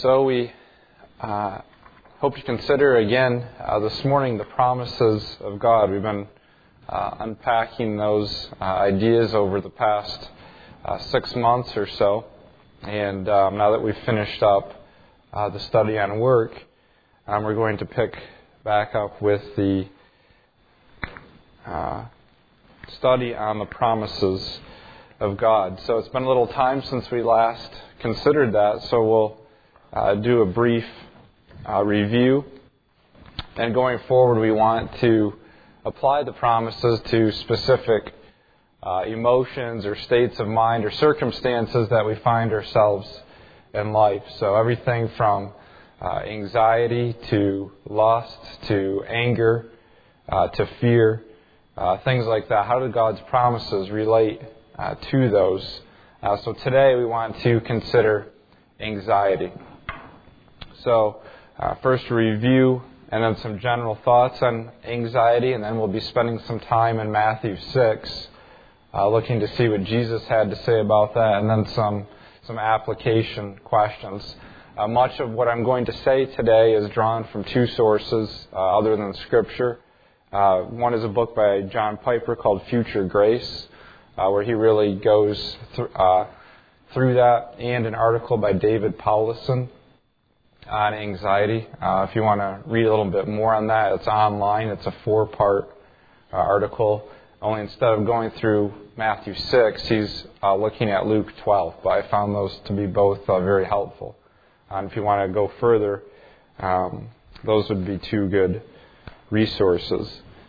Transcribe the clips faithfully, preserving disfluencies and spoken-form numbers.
So we uh, hope to consider again uh, this morning the promises of God. We've been uh, unpacking those uh, ideas over the past uh, six months or so. And um, now that we've finished up uh, the study on work, um, we're going to pick back up with the uh, study on the promises of God. So it's been a little time since we last considered that, so we'll uh, do a brief uh, review. And going forward, we want to apply the promises to specific uh, emotions or states of mind or circumstances that we find ourselves in life. So everything from uh, anxiety to lust to anger uh, to fear, uh, things like that. How do God's promises relate uh, to those? Uh, so today we want to consider anxiety. So uh, first a review and then some general thoughts on anxiety, and then we'll be spending some time in Matthew six uh, looking to see what Jesus had to say about that, and then some, some application questions. Uh, much of what I'm going to say today is drawn from two sources uh, other than Scripture. Uh, one is a book by John Piper called Future Grace, uh, where he really goes th- uh, through that, and an article by David Powlison on anxiety. Uh, if you want to read a little bit more on that, it's online. It's a four-part uh, article. Only instead of going through Matthew six, he's uh, looking at Luke twelve. But I found those to be both uh, very helpful. And if you want to go further, um, those would be two good resources.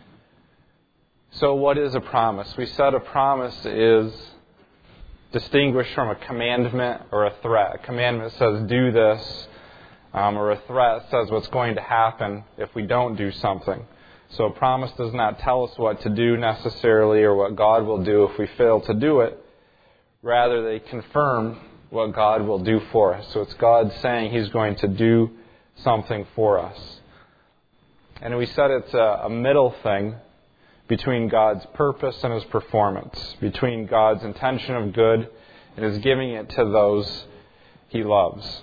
So what is a promise? We said a promise is distinguished from a commandment or a threat. A commandment says do this, um, or a threat says what's going to happen if we don't do something. So a promise does not tell us what to do necessarily or what God will do if we fail to do it. Rather, they confirm what God will do for us. So it's God saying He's going to do something for us. And we said it's a, a middle thing between God's purpose and His performance, between God's intention of good and His giving it to those He loves.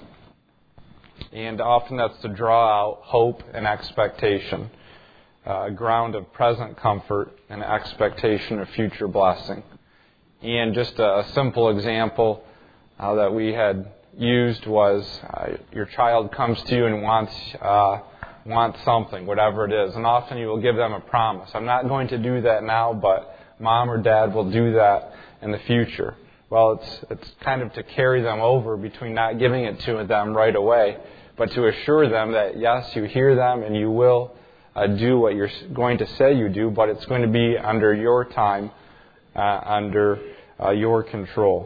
And often that's to draw out hope and expectation, a ground of present comfort and expectation of future blessing. And just a, a simple example uh, that we had used was uh, your child comes to you and wants uh, wants something, whatever it is. And often you will give them a promise. I'm not going to do that now, but mom or dad will do that in the future. Well, it's it's kind of to carry them over between not giving it to them right away, but to assure them that, yes, you hear them and you will uh, do what you're going to say you do, but it's going to be under your time, uh, under uh, your control.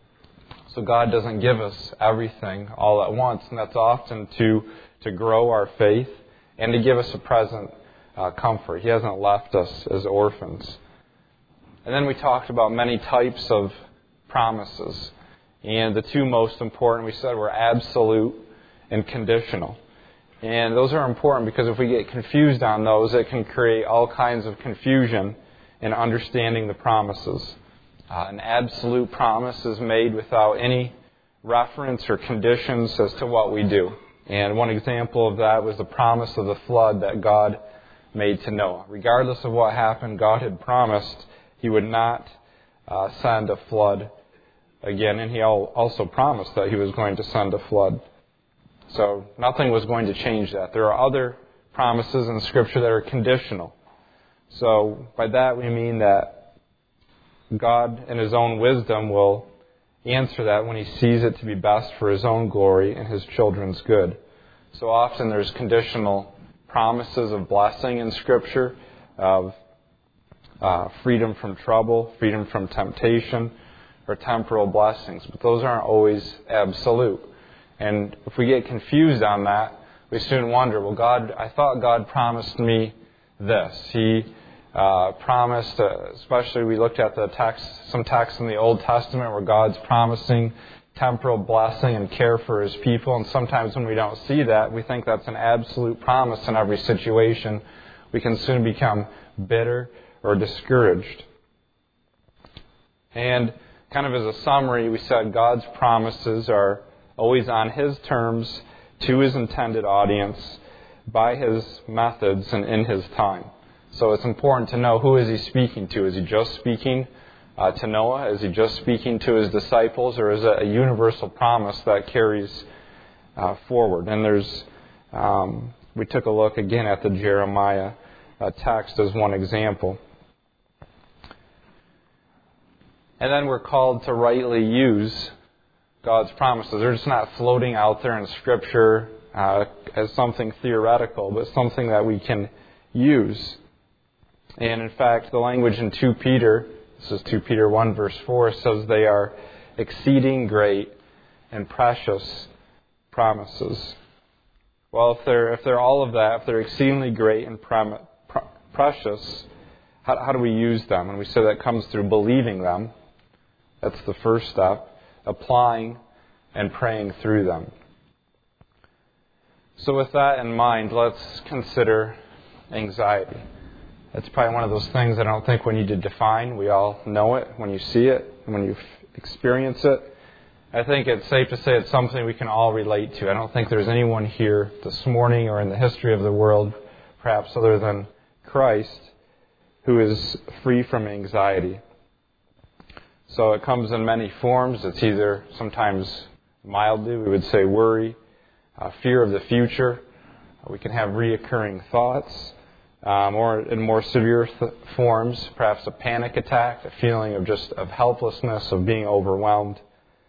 So God doesn't give us everything all at once, and that's often to, to grow our faith and to give us a present uh, comfort. He hasn't left us as orphans. And then we talked about many types of promises. And the two most important, we said, were absolute and conditional. And those are important because if we get confused on those, it can create all kinds of confusion in understanding the promises. Uh, an absolute promise is made without any reference or conditions as to what we do. And one example of that was the promise of the flood that God made to Noah. Regardless of what happened, God had promised He would not uh, send a flood again. And He also promised that He was going to send a flood. So nothing was going to change that. There are other promises in Scripture that are conditional. So by that we mean that God in His own wisdom will answer that when He sees it to be best for His own glory and His children's good. So often there's conditional promises of blessing in Scripture, of uh, freedom from trouble, freedom from temptation, or temporal blessings. But those aren't always absolute. And if we get confused on that, we soon wonder, well, God, I thought God promised me this. He Uh, promised, uh, especially we looked at the text, some texts in the Old Testament where God's promising temporal blessing and care for His people. And sometimes when we don't see that, we think that's an absolute promise in every situation. We can soon become bitter or discouraged. And kind of as a summary, we said God's promises are always on His terms to his intended audience by his methods and in his time. So it's important to know, who is he speaking to? Is he just speaking uh, to Noah? Is he just speaking to his disciples? Or is it a universal promise that carries uh, forward? And there's, um, we took a look again at the Jeremiah uh, text as one example. And then we're called to rightly use God's promises. They're just not floating out there in Scripture uh, as something theoretical, but something that we can use. And in fact, the language in Second Peter, this is Second Peter one verse four, says they are exceeding great and precious promises. Well, if they're if they're all of that, if they're exceedingly great and pre- pre- precious, how, how do we use them? And we say that comes through believing them. That's the first step. Applying and praying through them. So with that in mind, let's consider anxiety. It's probably one of those things I don't think we need to define. We all know it when you see it, when you experience it. I think it's safe to say it's something we can all relate to. I don't think there's anyone here this morning or in the history of the world, perhaps other than Christ, who is free from anxiety. So it comes in many forms. It's either sometimes mildly, we would say worry, uh, fear of the future. We can have reoccurring thoughts. Um, or in more severe th- forms, perhaps a panic attack, a feeling of just of helplessness, of being overwhelmed.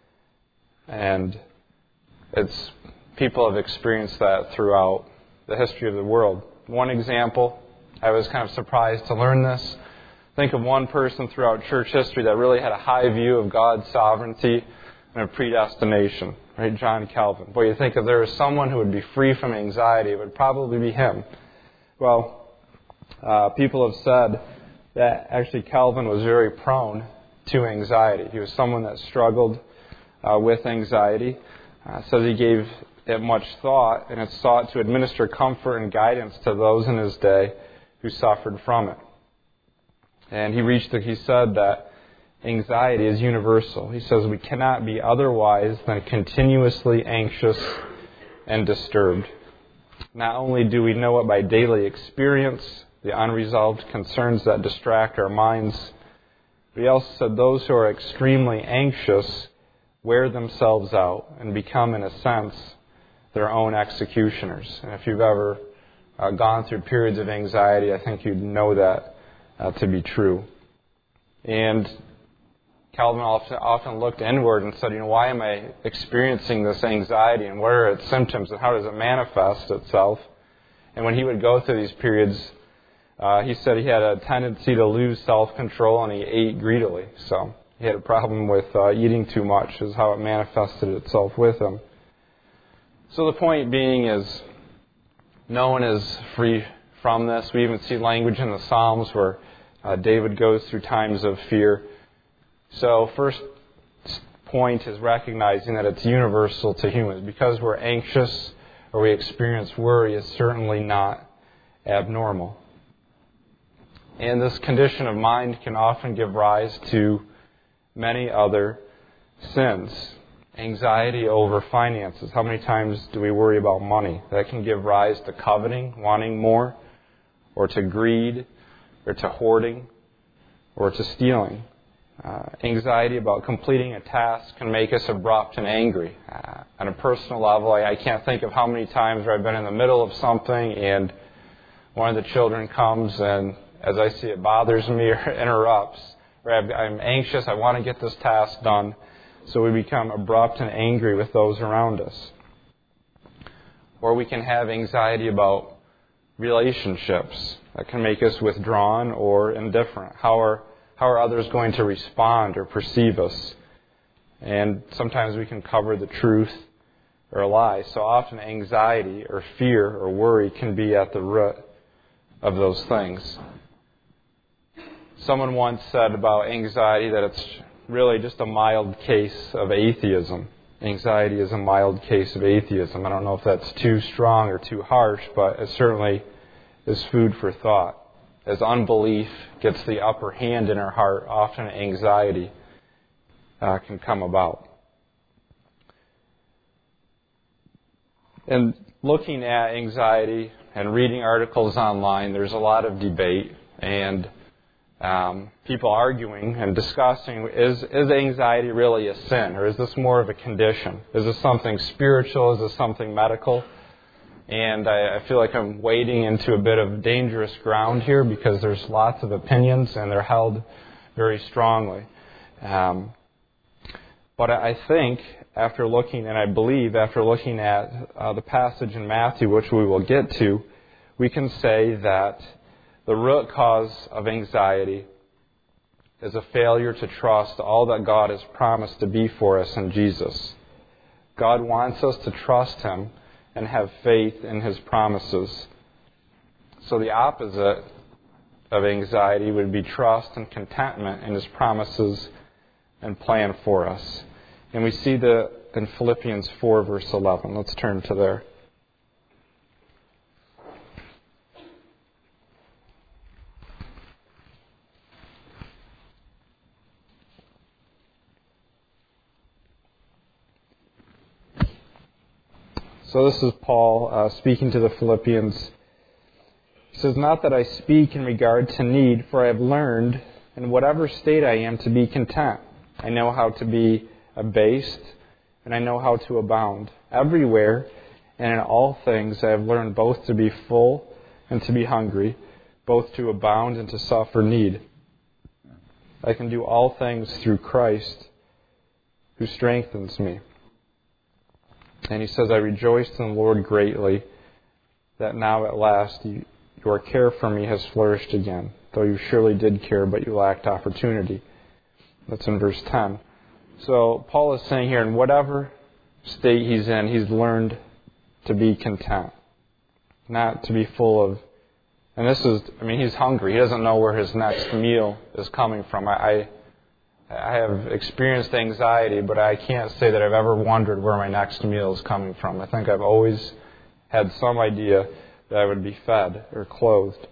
And it's people have experienced that throughout the history of the world. One example, I was kind of surprised to learn this. Think of one person throughout church history that really had a high view of God's sovereignty and of predestination, right? John Calvin. Boy, you think if there was someone who would be free from anxiety, it would probably be him. Well, Uh, people have said that actually Calvin was very prone to anxiety. He was someone that struggled uh, with anxiety. Uh, so he gave it much thought, and it sought to administer comfort and guidance to those in his day who suffered from it. And he reached, the, he said that anxiety is universal. He says we cannot be otherwise than continuously anxious and disturbed. Not only do we know it by daily experience, the unresolved concerns that distract our minds, but he also said those who are extremely anxious wear themselves out and become, in a sense, their own executioners. And if you've ever uh, gone through periods of anxiety, I think you'd know that uh, to be true. And Calvin often, often looked inward and said, you know, why am I experiencing this anxiety, and what are its symptoms, and how does it manifest itself? And when he would go through these periods, Uh, he said he had a tendency to lose self-control, and he ate greedily. So he had a problem with uh, eating too much, is how it manifested itself with him. So the point being is, no one is free from this. We even see language in the Psalms where uh, David goes through times of fear. So first point is recognizing that it's universal to humans. Because we're anxious or we experience worry is certainly not abnormal. And this condition of mind can often give rise to many other sins. Anxiety over finances. How many times do we worry about money? That can give rise to coveting, wanting more, or to greed, or to hoarding, or to stealing. Uh, anxiety about completing a task can make us abrupt and angry. Uh, on a personal level, I, I can't think of how many times where I've been in the middle of something and one of the children comes and, as I see it, bothers me or interrupts. Or I'm anxious, I want to get this task done. So we become abrupt and angry with those around us. Or we can have anxiety about relationships that can make us withdrawn or indifferent. How are, how are others going to respond or perceive us? And sometimes we can cover the truth or lie. So often anxiety or fear or worry can be at the root of those things. Someone once said about anxiety that it's really just a mild case of atheism. Anxiety is a mild case of atheism. I don't know if that's too strong or too harsh, but it certainly is food for thought. As unbelief gets the upper hand in our heart, often anxiety uh, can come about. And looking at anxiety and reading articles online, there's a lot of debate and um, people arguing and discussing, is, is anxiety really a sin, or is this more of a condition? Is this something spiritual? Is this something medical? And I, I feel like I'm wading into a bit of dangerous ground here because there's lots of opinions and they're held very strongly. Um, but I think after looking, and I believe after looking at uh, the passage in Matthew, which we will get to, we can say that the root cause of anxiety is a failure to trust all that God has promised to be for us in Jesus. God wants us to trust Him and have faith in His promises. So the opposite of anxiety would be trust and contentment in His promises and plan for us. And we see that in Philippians four, verse eleven. Let's turn to there. So this is Paul uh, speaking to the Philippians. He says, "Not that I speak in regard to need, for I have learned in whatever state I am to be content. I know how to be abased, and I know how to abound. Everywhere and in all things I have learned both to be full and to be hungry, both to abound and to suffer need. I can do all things through Christ who strengthens me." And he says, "I rejoiced in the Lord greatly that now at last you, your care for me has flourished again, though you surely did care, but you lacked opportunity." That's in verse ten. So Paul is saying here, in whatever state he's in, he's learned to be content, not to be full of. And this is, I mean, he's hungry. He doesn't know where his next meal is coming from. I, I I have experienced anxiety, but I can't say that I've ever wondered where my next meal is coming from. I think I've always had some idea that I would be fed or clothed.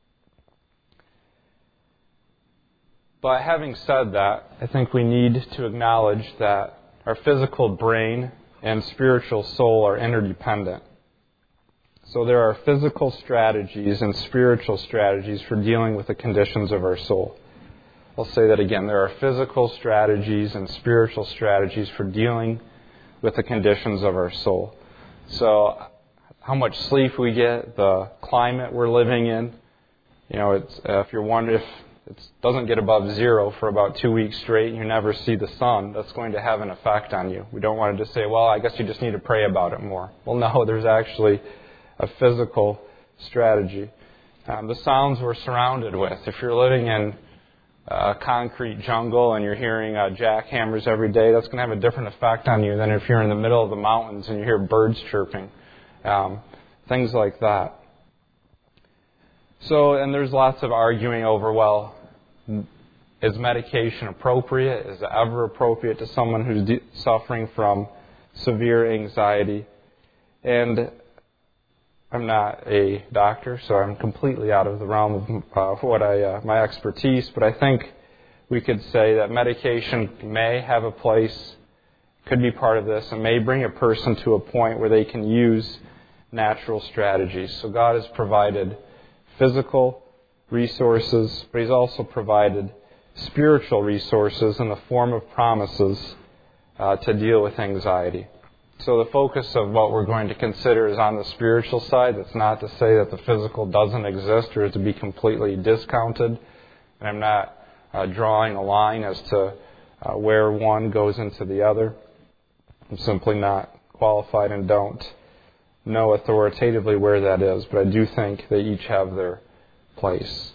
But having said that, I think we need to acknowledge that our physical brain and spiritual soul are interdependent. So there are physical strategies and spiritual strategies for dealing with the conditions of our soul. I'll say that again. There are physical strategies and spiritual strategies for dealing with the conditions of our soul. So how much sleep we get, the climate we're living in. You know, it's, uh, if you're wondering if it doesn't get above zero for about two weeks straight and you never see the sun, that's going to have an effect on you. We don't want to just say, well, I guess you just need to pray about it more. Well, no, there's actually a physical strategy. Um, the sounds we're surrounded with. If you're living in a concrete jungle and you're hearing uh, jackhammers every day, that's going to have a different effect on you than if you're in the middle of the mountains and you hear birds chirping. Um, things like that. So, and there's lots of arguing over, well, is medication appropriate? Is it ever appropriate to someone who's de- suffering from severe anxiety? And I'm not a doctor, so I'm completely out of the realm of uh, what I uh, my expertise. But I think we could say that medication may have a place, could be part of this, and may bring a person to a point where they can use natural strategies. So God has provided physical resources, but He's also provided spiritual resources in the form of promises uh, to deal with anxiety. So the focus of what we're going to consider is on the spiritual side. That's not to say that the physical doesn't exist or is to be completely discounted. And I'm not uh, drawing a line as to uh, where one goes into the other. I'm simply not qualified and don't know authoritatively where that is. But I do think they each have their place.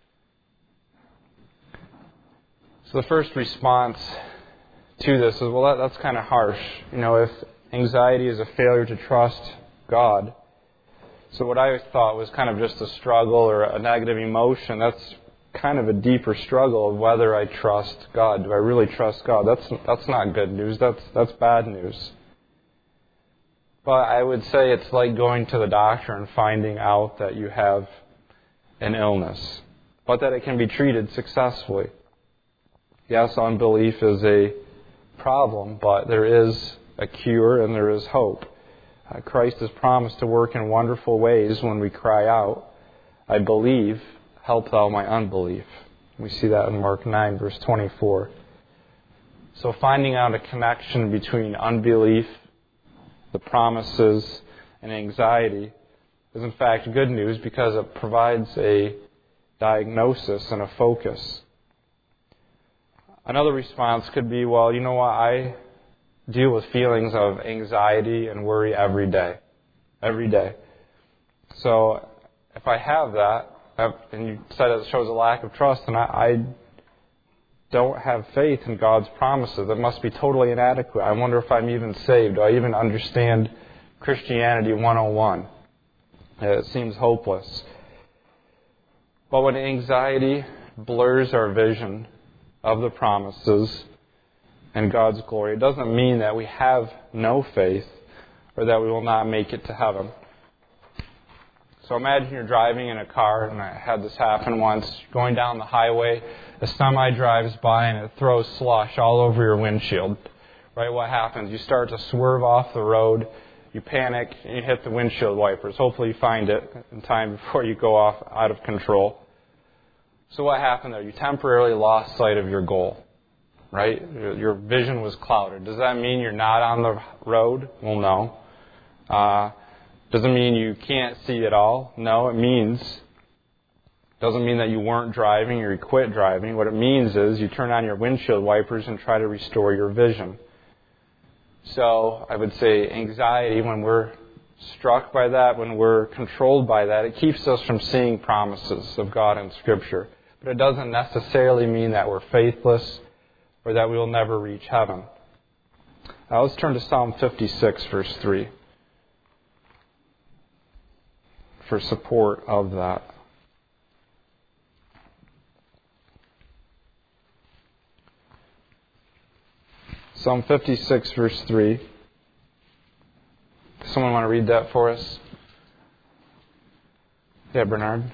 So the first response to this is, well, that, that's kind of harsh. You know, if anxiety is a failure to trust God. So what I thought was kind of just a struggle or a negative emotion, that's kind of a deeper struggle of whether I trust God. Do I really trust God? That's that's not good news. That's that's bad news. But I would say it's like going to the doctor and finding out that you have an illness, but that it can be treated successfully. Yes, unbelief is a problem, but there is a cure and there is hope. Uh, Christ has promised to work in wonderful ways when we cry out, I believe, help thou my unbelief. We see that in Mark nine, verse twenty-four. So finding out a connection between unbelief, the promises, and anxiety is in fact good news because it provides a diagnosis and a focus. Another response could be, well, you know what, I deal with feelings of anxiety and worry every day. Every day. So if I have that, and you said it shows a lack of trust, and I, I don't have faith in God's promises, it must be totally inadequate. I wonder if I'm even saved. Do I even understand Christianity one oh one? It seems hopeless. But when anxiety blurs our vision of the promises and God's glory, it doesn't mean that we have no faith or that we will not make it to heaven. So imagine you're driving in a car, and I had this happen once, going down the highway, a semi drives by and it throws slush all over your windshield. Right? What happens? You start to swerve off the road, you panic, and you hit the windshield wipers. Hopefully you find it in time before you go off out of control. So what happened there? You temporarily lost sight of your goal. Right? Your vision was clouded. Does that mean you're not on the road? Well, no. Uh, doesn't mean you can't see at all. No, it means, doesn't mean that you weren't driving or you quit driving. What it means is you turn on your windshield wipers and try to restore your vision. So I would say anxiety, when we're struck by that, when we're controlled by that, it keeps us from seeing promises of God in Scripture. But it doesn't necessarily mean that we're faithless or that we will never reach heaven. Now let's turn to Psalm fifty-six, verse three, for support of that. Psalm fifty-six, verse three. Does someone want to read that for us? Yeah, Bernard.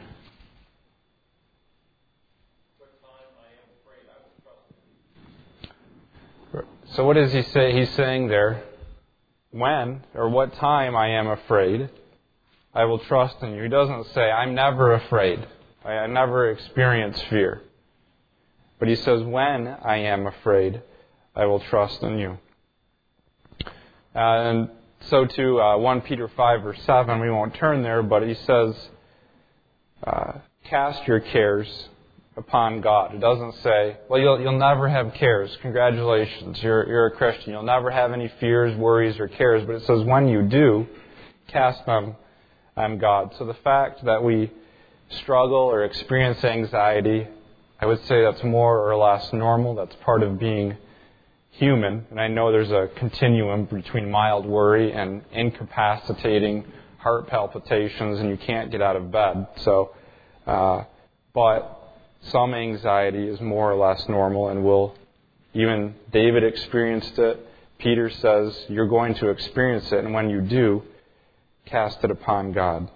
So what does he say? He's saying there, when or what time I am afraid, I will trust in you. He doesn't say, I'm never afraid. I never experience fear. But he says, when I am afraid, I will trust in you. Uh, and so to uh, First Peter five, verse seven, we won't turn there, but he says, uh, cast your cares upon God. It doesn't say, well, you'll you'll never have cares. Congratulations, you're you're a Christian. You'll never have any fears, worries, or cares. But it says, when you do, cast them on God. So the fact that we struggle or experience anxiety, I would say that's more or less normal. That's part of being human. And I know there's a continuum between mild worry and incapacitating heart palpitations, and you can't get out of bed. So, uh, but some anxiety is more or less normal, and will even David experienced it. Peter says you're going to experience it, and when you do, cast it upon God.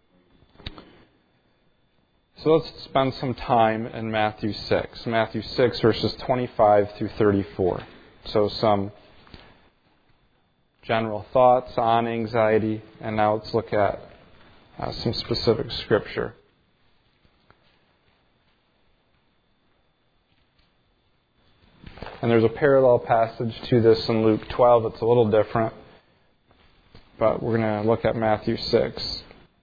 So let's spend some time in Matthew six. Matthew six, verses twenty-five through thirty-four. So some general thoughts on anxiety, and now let's look at uh, some specific scripture. And there's a parallel passage to this in Luke twelve. It's a little different, but we're going to look at Matthew six,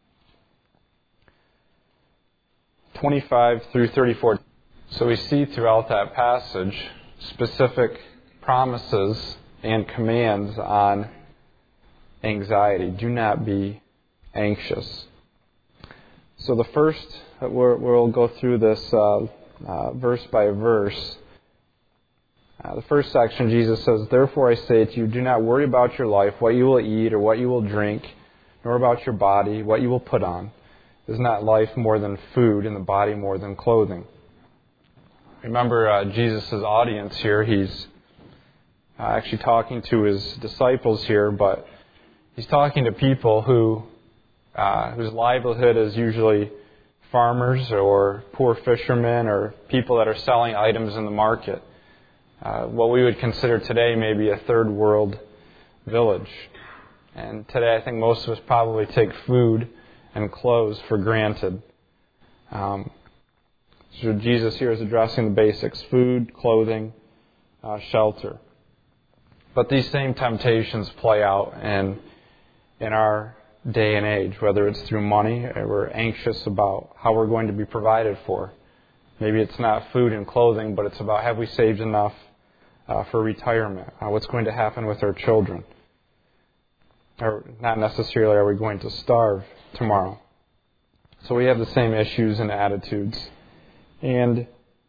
twenty-five through thirty-four. So we see throughout that passage specific promises and commands on anxiety. Do not be anxious. So the first, we'll go through this uh, uh, verse by verse. Uh, the first section, Jesus says, therefore I say to you, do not worry about your life, what you will eat or what you will drink, nor about your body, what you will put on. Is not life more than food, and the body more than clothing? Remember uh, Jesus' audience here. He's uh, actually talking to his disciples here, but he's talking to people who uh, whose livelihood is usually farmers or poor fishermen or people that are selling items in the market. Uh, what we would consider today maybe a third world village. And today I think most of us probably take food and clothes for granted. Um, so Jesus here is addressing the basics: food, clothing, uh, shelter. But these same temptations play out in, in our day and age, whether it's through money, or we're anxious about how we're going to be provided for. Maybe it's not food and clothing, but it's about, have we saved enough uh, for retirement? Uh, what's going to happen with our children? Or not necessarily, are we going to starve tomorrow? So we have the same issues and attitudes. And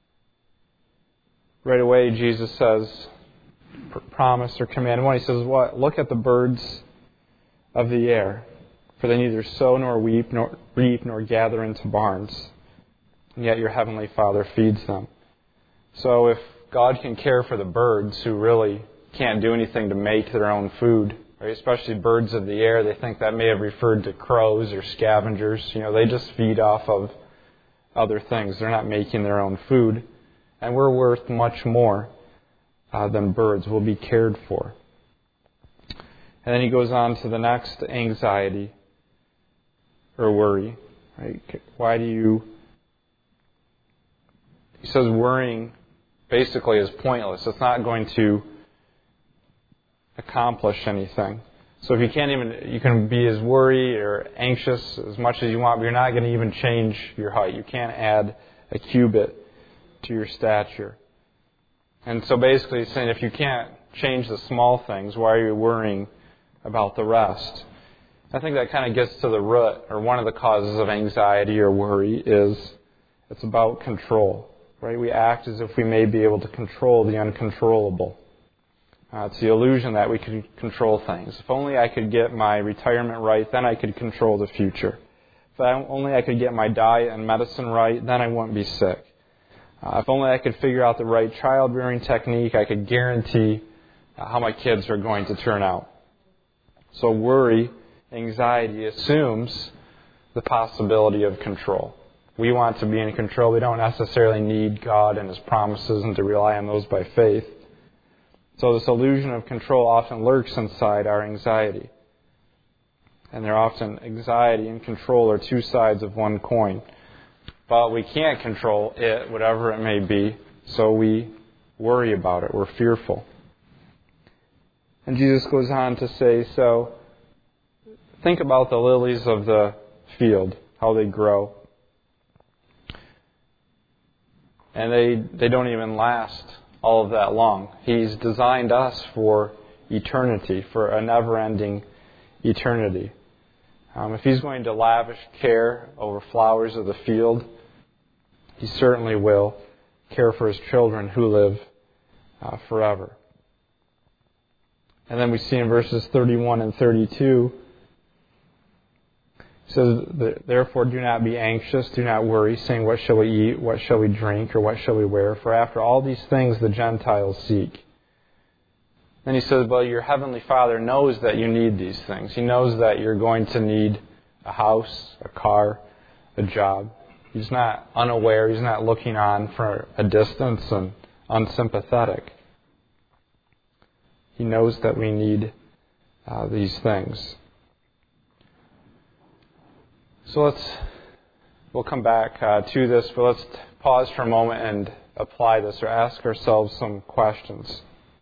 right away, Jesus says, promise or command one. He says, "What? Look at the birds of the air, for they neither sow nor weep nor reap nor gather into barns, and yet your heavenly Father feeds them." So if God can care for the birds who really can't do anything to make their own food, right? Especially birds of the air, they think that may have referred to crows or scavengers. You know, they just feed off of other things. They're not making their own food, and we're worth much more Uh, than birds. Will be cared for. And then he goes on to the next anxiety or worry. Right? Why do you... He says worrying basically is pointless. It's not going to accomplish anything. So if you can't even... You can be as worried or anxious as much as you want, but you're not going to even change your height. You can't add a cubit to your stature. And so basically he's saying if you can't change the small things, why are you worrying about the rest? I think that kind of gets to the root, or one of the causes of anxiety or worry is it's about control. Right? We act as if we may be able to control the uncontrollable. Uh, it's the illusion that we can control things. If only I could get my retirement right, then I could control the future. If I, only I could get my diet and medicine right, then I wouldn't be sick. Uh, if only I could figure out the right child-rearing technique, I could guarantee uh, how my kids are going to turn out. So worry, anxiety, assumes the possibility of control. We want to be in control. We don't necessarily need God and His promises and to rely on those by faith. So this illusion of control often lurks inside our anxiety. And they're often anxiety and control are two sides of one coin. But we can't control it, whatever it may be, so we worry about it. We're fearful. And Jesus goes on to say, so think about the lilies of the field, how they grow. And they, they don't even last all of that long. He's designed us for eternity, for a never-ending eternity. Um, if He's going to lavish care over flowers of the field, He certainly will care for His children who live uh, forever. And then we see in verses thirty-one and thirty-two, it says, "Therefore do not be anxious, do not worry, saying, what shall we eat, what shall we drink, or what shall we wear? For after all these things the Gentiles seek." Then he says, well, your heavenly Father knows that you need these things. He knows that you're going to need a house, a car, a job. He's not unaware. He's not looking on for a distance and unsympathetic. He knows that we need uh, these things. So let's, we'll come back uh, to this, but let's pause for a moment and apply this or ask ourselves some questions.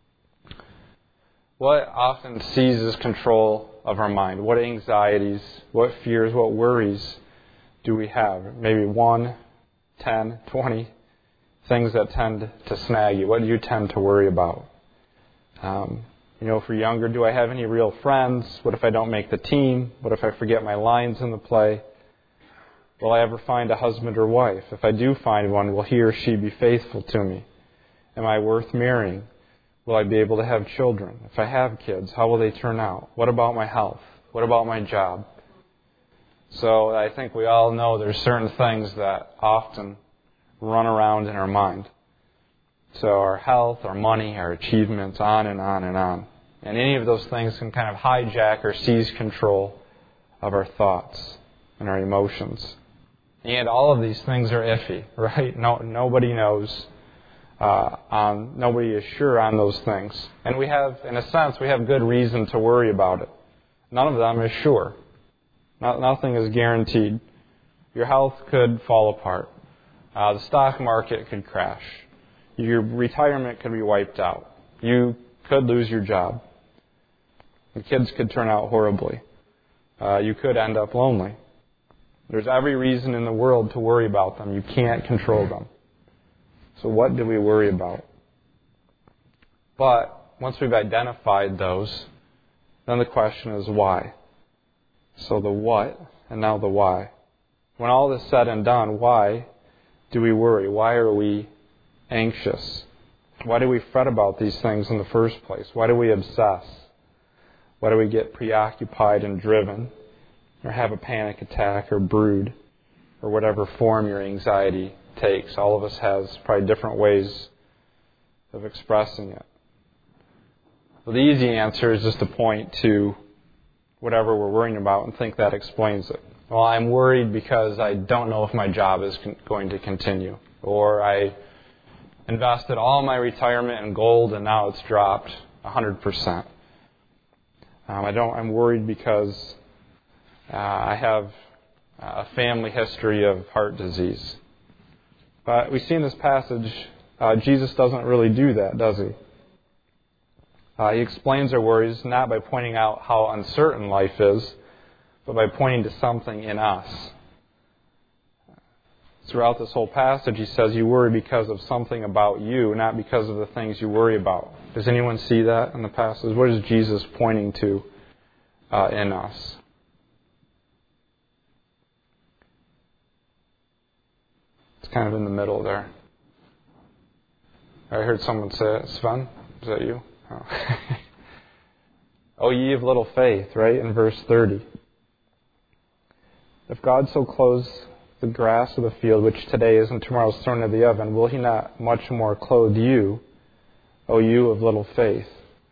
What often seizes control of our mind? What anxieties, what fears, what worries do we have? Maybe one, ten, twenty things that tend to snag you. What do you tend to worry about? Um, you know, if we're younger, do I have any real friends? What if I don't make the team? What if I forget my lines in the play? Will I ever find a husband or wife? If I do find one, will he or she be faithful to me? Am I worth marrying? Will I be able to have children? If I have kids, how will they turn out? What about my health? What about my job? So I think we all know there's certain things that often run around in our mind. So our health, our money, our achievements, on and on and on. And any of those things can kind of hijack or seize control of our thoughts and our emotions. And all of these things are iffy, right? No, nobody knows. Uh, on, nobody is sure on those things. And we have, in a sense, we have good reason to worry about it. None of them is sure. Not, nothing is guaranteed. Your health could fall apart. Uh, the stock market could crash. Your retirement could be wiped out. You could lose your job. The kids could turn out horribly. Uh, you could end up lonely. There's every reason in the world to worry about them. You can't control them. So what do we worry about? But once we've identified those, then the question is why. So the what, and now the why. When all is said and done, why do we worry? Why are we anxious? Why do we fret about these things in the first place? Why do we obsess? Why do we get preoccupied and driven? Or have a panic attack or brood? Or whatever form your anxiety takes. All of us has probably different ways of expressing it. Well, the easy answer is just to point to whatever we're worrying about and think that explains it. Well, I'm worried because I don't know if my job is con- going to continue. Or I invested all my retirement in gold and now it's dropped one hundred percent. Um, I don't, I'm worried because uh, I have a family history of heart disease. But we see in this passage, uh, Jesus doesn't really do that, does he? Uh, he explains our worries not by pointing out how uncertain life is, but by pointing to something in us. Throughout this whole passage, he says you worry because of something about you, not because of the things you worry about. Does anyone see that in the passage? What is Jesus pointing to uh, in us? It's kind of in the middle there. I heard someone say it. Sven, is that you? Oh. O ye of little faith, right? In verse thirty. If God so clothes the grass of the field, which today is and tomorrow is thrown into the oven, will he not much more clothe you, O you of little faith?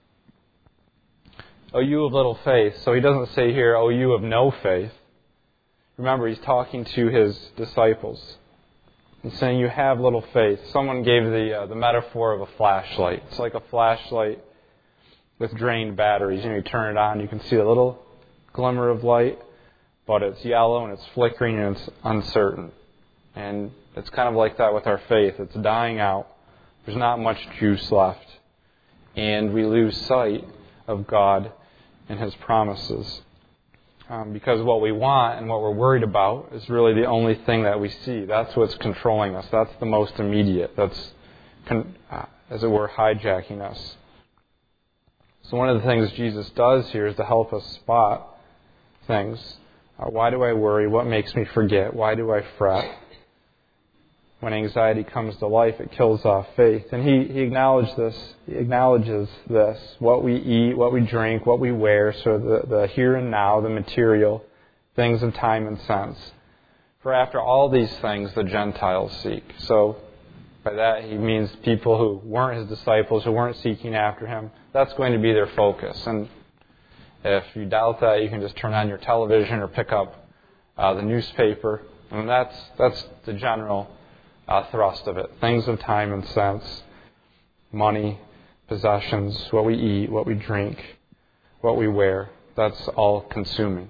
O you of little faith. So he doesn't say here, O you of no faith. Remember, he's talking to his disciples. He's saying you have little faith. Someone gave the uh, the metaphor of a flashlight. It's like a flashlight with drained batteries. You know, you turn it on, you can see a little glimmer of light, but it's yellow and it's flickering and it's uncertain. And it's kind of like that with our faith. It's dying out. There's not much juice left. And we lose sight of God and His promises. Um, because what we want and what we're worried about is really the only thing that we see. That's what's controlling us. That's the most immediate. That's, con- uh, as it were, hijacking us. So one of the things Jesus does here is to help us spot things. Uh, why do I worry? What makes me forget? Why do I fret? When anxiety comes to life, it kills off faith. And he, he acknowledges this. He acknowledges this. What we eat, what we drink, what we wear, so the, the here and now, the material, things of time and sense. For after all these things, the Gentiles seek. So by that, he means people who weren't his disciples, who weren't seeking after him. That's going to be their focus. And if you doubt that, you can just turn on your television or pick up uh, the newspaper. And that's that's the general Uh, thrust of it. Things of time and sense, money, possessions, what we eat, what we drink, what we wear. That's all consuming.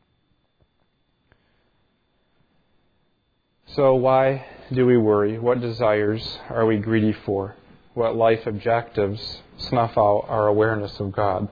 So why do we worry? What desires are we greedy for? What life objectives snuff out our awareness of God?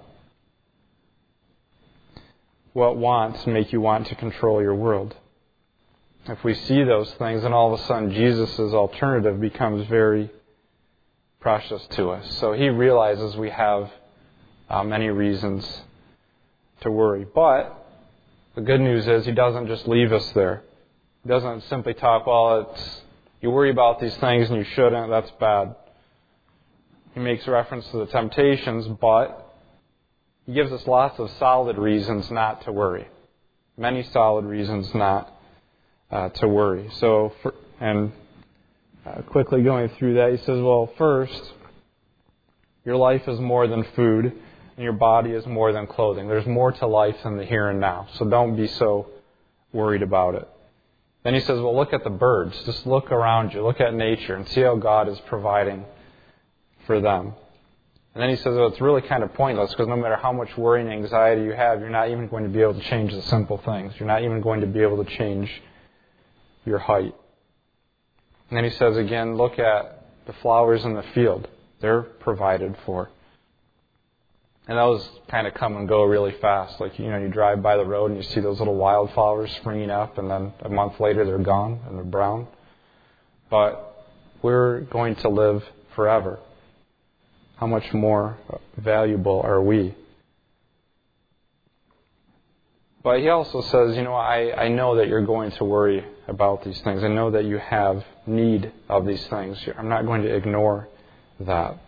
What wants make you want to control your world? If we see those things, then all of a sudden Jesus' alternative becomes very precious to us. So he realizes we have uh, many reasons to worry. But the good news is he doesn't just leave us there. He doesn't simply talk, well, it's, you worry about these things and you shouldn't, that's bad. He makes reference to the temptations, but he gives us lots of solid reasons not to worry. Many solid reasons not Uh, to worry. So, for, and uh, quickly going through that, he says, well, first, your life is more than food, and your body is more than clothing. There's more to life than the here and now. So don't be so worried about it. Then he says, well, look at the birds. Just look around you. Look at nature and see how God is providing for them. And then he says, well, it's really kind of pointless because no matter how much worry and anxiety you have, you're not even going to be able to change the simple things. You're not even going to be able to change your height. And then he says again, look at the flowers in the field. They're provided for. And those kind of come and go really fast. Like, you know, you drive by the road and you see those little wildflowers springing up, and then a month later they're gone and they're brown. But we're going to live forever. How much more valuable are we? But he also says, you know, I, I know that you're going to worry about these things. I know that you have need of these things. I'm not going to ignore that.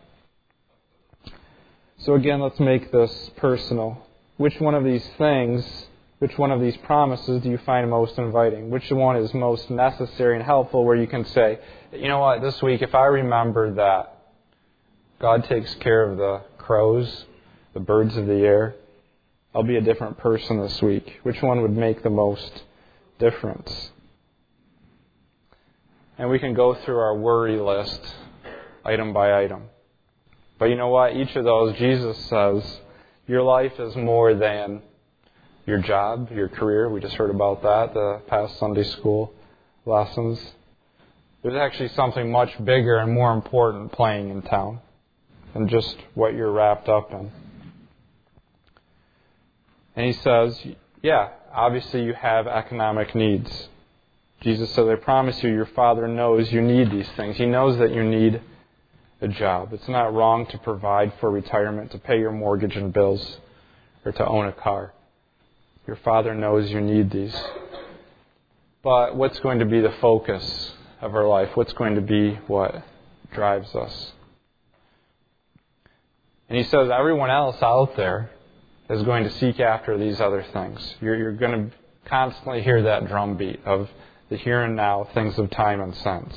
So again, let's make this personal. Which one of these things, which one of these promises do you find most inviting? Which one is most necessary and helpful where you can say, you know what, this week if I remember that God takes care of the crows, the birds of the air, I'll be a different person this week. Which one would make the most difference? And we can go through our worry list item by item. But you know what? Each of those, Jesus says, your life is more than your job, your career. We just heard about that, the past Sunday school lessons. There's actually something much bigger and more important playing in town than just what you're wrapped up in. And he says, yeah, obviously you have economic needs. Jesus says, I promise you, your Father knows you need these things. He knows that you need a job. It's not wrong to provide for retirement, to pay your mortgage and bills, or to own a car. Your Father knows you need these. But what's going to be the focus of our life? What's going to be what drives us? And he says, everyone else out there is going to seek after these other things. You're, you're going to constantly hear that drumbeat of the here and now, things of time and sense.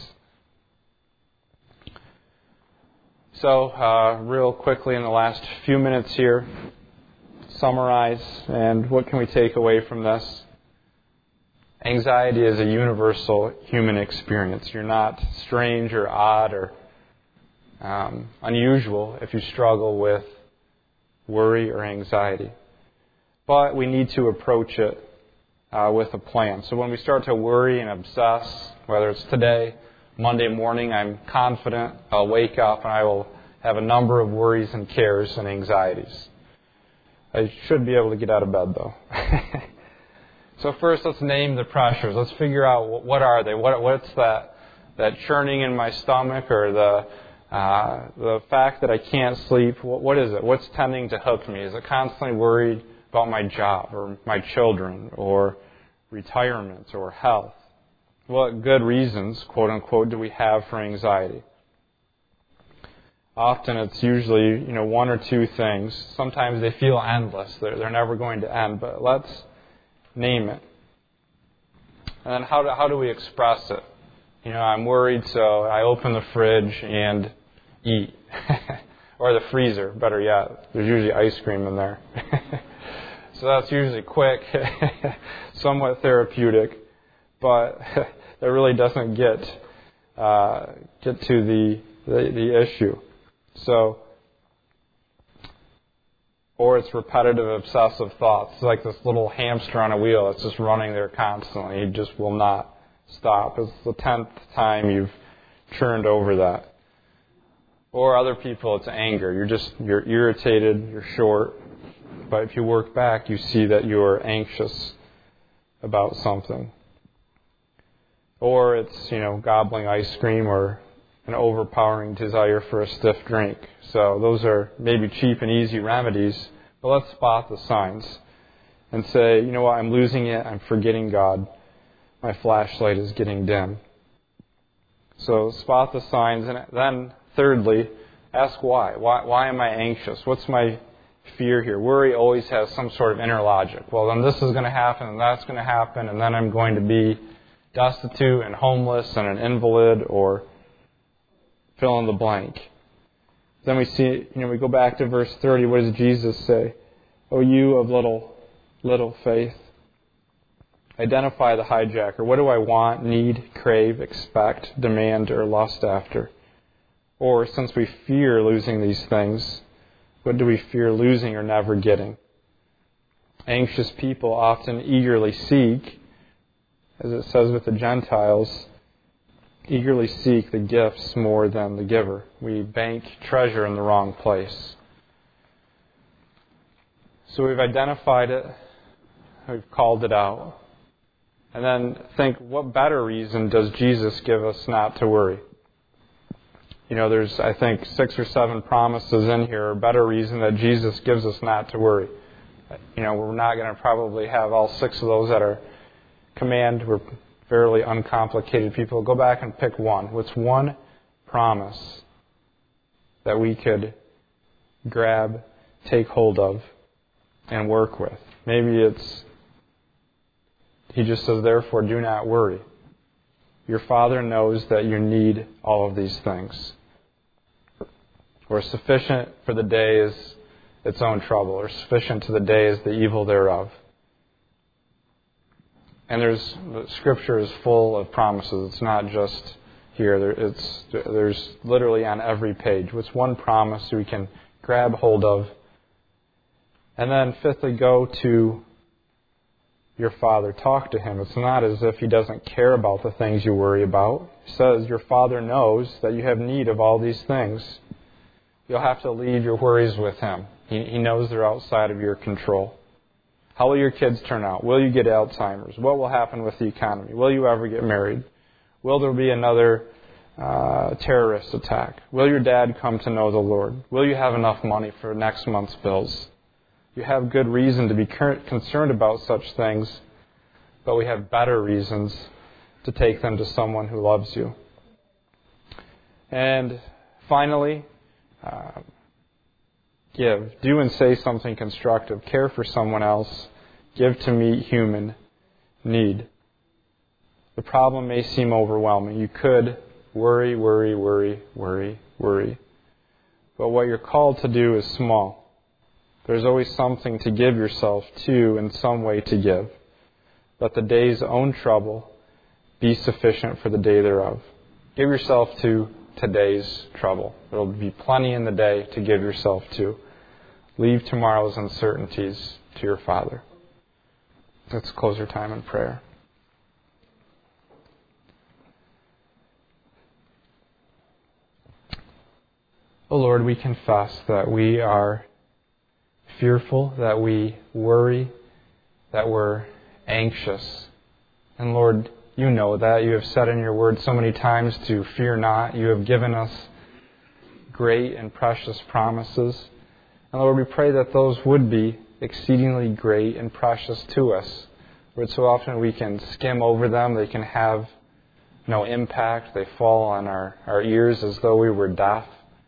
So, uh, real quickly in the last few minutes here, summarize, and what can we take away from this? Anxiety is a universal human experience. You're not strange or odd or um, unusual if you struggle with worry or anxiety. But we need to approach it uh, with a plan. So when we start to worry and obsess, whether it's today, Monday morning, I'm confident I'll wake up and I will have a number of worries and cares and anxieties. I should be able to get out of bed, though. So first, let's name the pressures. Let's figure out what are they. What, what's that that churning in my stomach, or the uh, the fact that I can't sleep? What, what is it? What's tending to hook me? Is it constantly worried about my job or my children or retirement or health? What good reasons, quote unquote, do we have for anxiety? Often it's usually, you know, one or two things. Sometimes they feel endless. They're, they're never going to end. But let's name it. And then how do, how do we express it? You know, I'm worried, so I open the fridge and eat. Or the freezer, better yet. There's usually ice cream in there. So that's usually quick, somewhat therapeutic. But that really doesn't get uh, get to the, the the issue. So, or it's repetitive, obsessive thoughts. It's like this little hamster on a wheel that's just running there constantly. He just will not stop. It's the tenth time you've churned over that. Or other people, it's anger. You're just you're irritated. You're short. But if you work back, you see that you're anxious about something. Or it's, you know, gobbling ice cream or an overpowering desire for a stiff drink. So those are maybe cheap and easy remedies, but let's spot the signs and say, you know what, I'm losing it, I'm forgetting God, my flashlight is getting dim. So spot the signs, and then thirdly, ask why. Why, why am I anxious? What's my fear here? Worry always has some sort of inner logic. Well, then this is going to happen, and that's going to happen, and then I'm going to be destitute and homeless and an invalid, or fill in the blank. Then we see, you know, we go back to verse thirty. What does Jesus say? "O you of little, little faith." Identify the hijacker. What do I want, need, crave, expect, demand, or lust after? Or, since we fear losing these things, What do we fear losing or never getting? Anxious people often eagerly seek, as it says with the Gentiles, eagerly seek the gifts more than the giver. We bank treasure in the wrong place. So we've identified it, we've called it out, and then think, what better reason does Jesus give us not to worry? You know, there's, I think, six or seven promises in here, a better reason that Jesus gives us not to worry. You know, we're not going to probably have all six of those at our command. We're fairly uncomplicated people. Go back and pick one. What's one promise that we could grab, take hold of, and work with? Maybe it's, he just says, therefore, do not worry. Your Father knows that you need all of these things. Or sufficient for the day is its own trouble, or sufficient to the day is the evil thereof. And there's, the Scripture is full of promises. It's not just here. There, it's, there's literally on every page. What's one promise we can grab hold of? And then fifthly, go to your Father. Talk to Him. It's not as if He doesn't care about the things you worry about. He says your Father knows that you have need of all these things. You'll have to leave your worries with Him. He, he knows they're outside of your control. How will your kids turn out? Will you get Alzheimer's? What will happen with the economy? Will you ever get married? Will there be another uh, terrorist attack? Will your dad come to know the Lord? Will you have enough money for next month's bills? You have good reason to be concerned about such things, but we have better reasons to take them to someone who loves you. And finally, uh, give. Do and say something constructive. Care for someone else. Give to meet human need. The problem may seem overwhelming. You could worry, worry, worry, worry, worry. But what you're called to do is small. There's always something to give yourself to and some way to give. Let the day's own trouble be sufficient for the day thereof. Give yourself to today's trouble. There will be plenty in the day to give yourself to. Leave tomorrow's uncertainties to your Father. Let's close our time in prayer. Oh Lord, we confess that we are fearful, that we worry, that we're anxious. And Lord, you know that. You have said in your word so many times to fear not. You have given us great and precious promises. And Lord, we pray that those would be exceedingly great and precious to us. Lord, so often we can skim over them. They can have no impact. They fall on our, our ears as though we were deaf.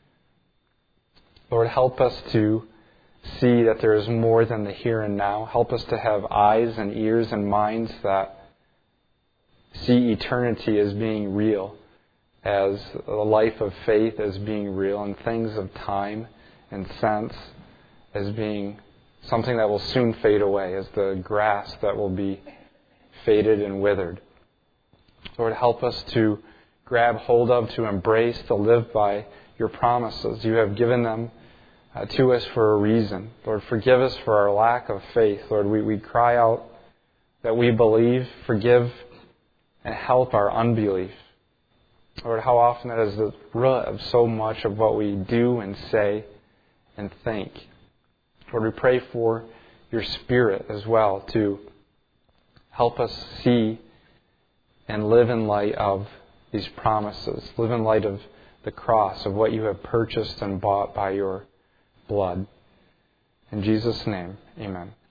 Lord, help us to see that there is more than the here and now. Help us to have eyes and ears and minds that see eternity as being real, as the life of faith as being real, and things of time and sense as being something that will soon fade away, as the grass that will be faded and withered. Lord, help us to grab hold of, to embrace, to live by your promises. You have given them uh, to us for a reason. Lord, forgive us for our lack of faith. Lord, we, we cry out that we believe. Forgive and help our unbelief. Lord, how often that is the root of so much of what we do and say and think. Lord, we pray for your Spirit as well to help us see and live in light of these promises. Live in light of the cross, of what you have purchased and bought by your blood. In Jesus' name, amen.